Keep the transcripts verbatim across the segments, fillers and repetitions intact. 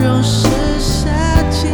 容是夏季。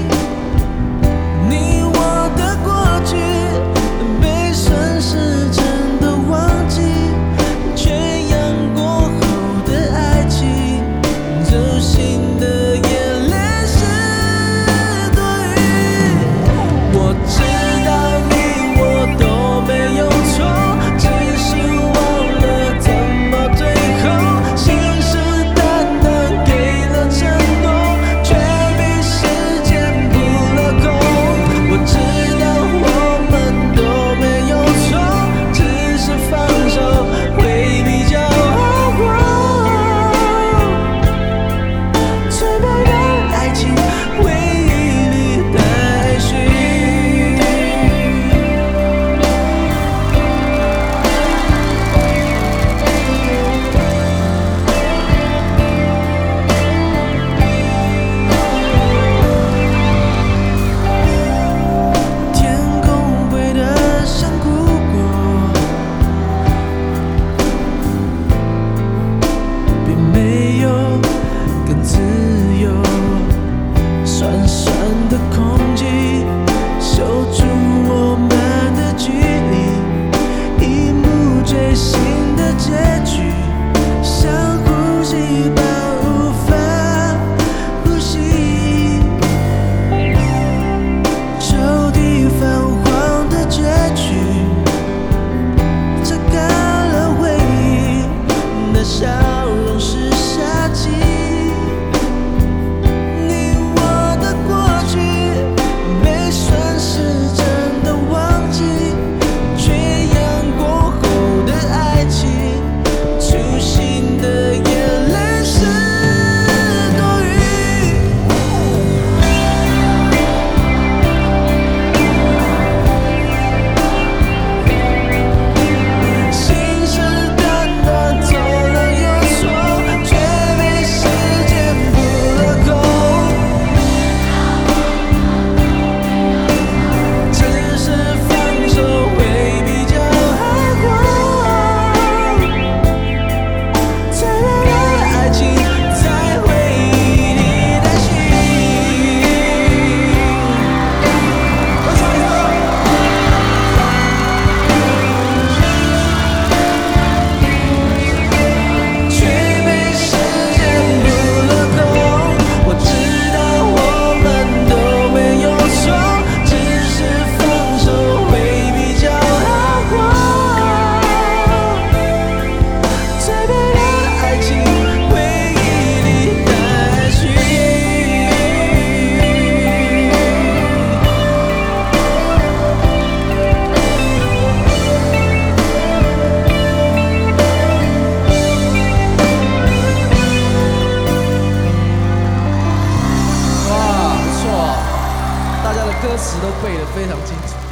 你我的过去被顺时针的忘记，缺氧过后的爱情，走心的眼泪是多余。我知道你我都没有错，只是忘了怎么最后信誓旦旦给了承诺，却比时间补了空。我知道我们都没有错，只是放手会比较好过。最美的爱情，回忆里待续。天空灰得像苦果，并没有更自由。酸酸的空气守住我们的距离，一幕最新的结局，像呼吸般无法呼吸。抽屉泛黄的结局，擦干了回忆的笑容是夏季。你我的过去被顺时针的忘记，缺氧过后的爱情，粗心的眼泪是多余。信誓旦旦做了又错，却被时间补了空。只是放手会比较好过。最美的爱情在回忆里待续。却被时间补了空。我知道我们都没有错，只是放手会比较好过。最美的爱情，回忆里待续。 哇，不错，大家的歌词都背得非常清楚。